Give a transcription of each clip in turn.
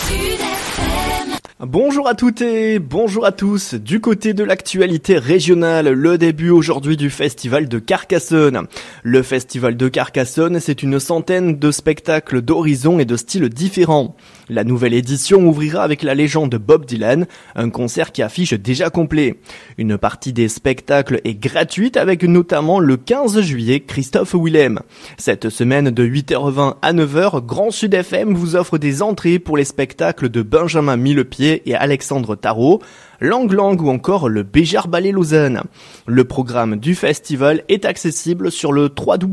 Bonjour à toutes et bonjour à tous. Du côté de l'actualité régionale, le début aujourd'hui du festival de Carcassonne. Le festival de Carcassonne, c'est une centaine de spectacles d'horizons et de styles différents. La nouvelle édition ouvrira avec la légende Bob Dylan, un concert qui affiche déjà complet. Une partie des spectacles est gratuite avec notamment le 15 juillet Christophe Willem. Cette semaine de 8h20 à 9h, Grand Sud FM vous offre des entrées pour les spectacles de Benjamin Millepied et Alexandre Tarot, Lang Lang ou encore le Béjar Ballet Lausanne. Le programme du festival est accessible sur le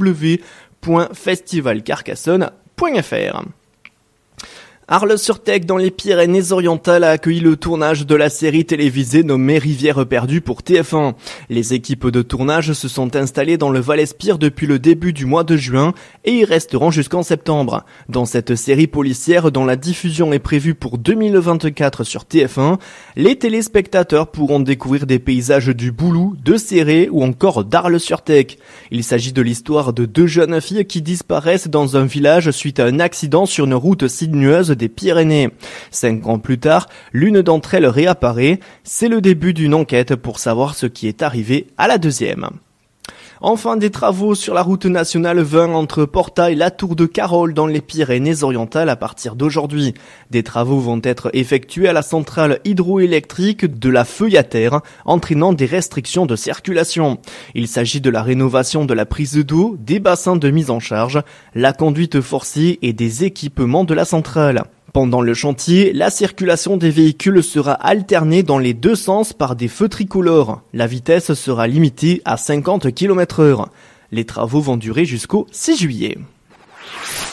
www.festivalcarcassonne.fr. Arles-sur-Tech dans les Pyrénées-Orientales a accueilli le tournage de la série télévisée nommée Rivière perdue pour TF1. Les équipes de tournage se sont installées dans le Val-Espire depuis le début du mois de juin et y resteront jusqu'en septembre. Dans cette série policière dont la diffusion est prévue pour 2024 sur TF1, les téléspectateurs pourront découvrir des paysages du Boulou, de Céré ou encore d'Arles-sur-Tech. Il s'agit de l'histoire de deux jeunes filles qui disparaissent dans un village suite à un accident sur une route sinueuse des Pyrénées. 5 ans plus tard, l'une d'entre elles réapparaît. C'est le début d'une enquête pour savoir ce qui est arrivé à la deuxième. Enfin, des travaux sur la route nationale 20 entre Porta et la Tour de Carol dans les Pyrénées-Orientales à partir d'aujourd'hui. Des travaux vont être effectués à la centrale hydroélectrique de la Feuillataire, entraînant des restrictions de circulation. Il s'agit de la rénovation de la prise d'eau, des bassins de mise en charge, la conduite forcée et des équipements de la centrale. Pendant le chantier, la circulation des véhicules sera alternée dans les deux sens par des feux tricolores. La vitesse sera limitée à 50 km/h. Les travaux vont durer jusqu'au 6 juillet.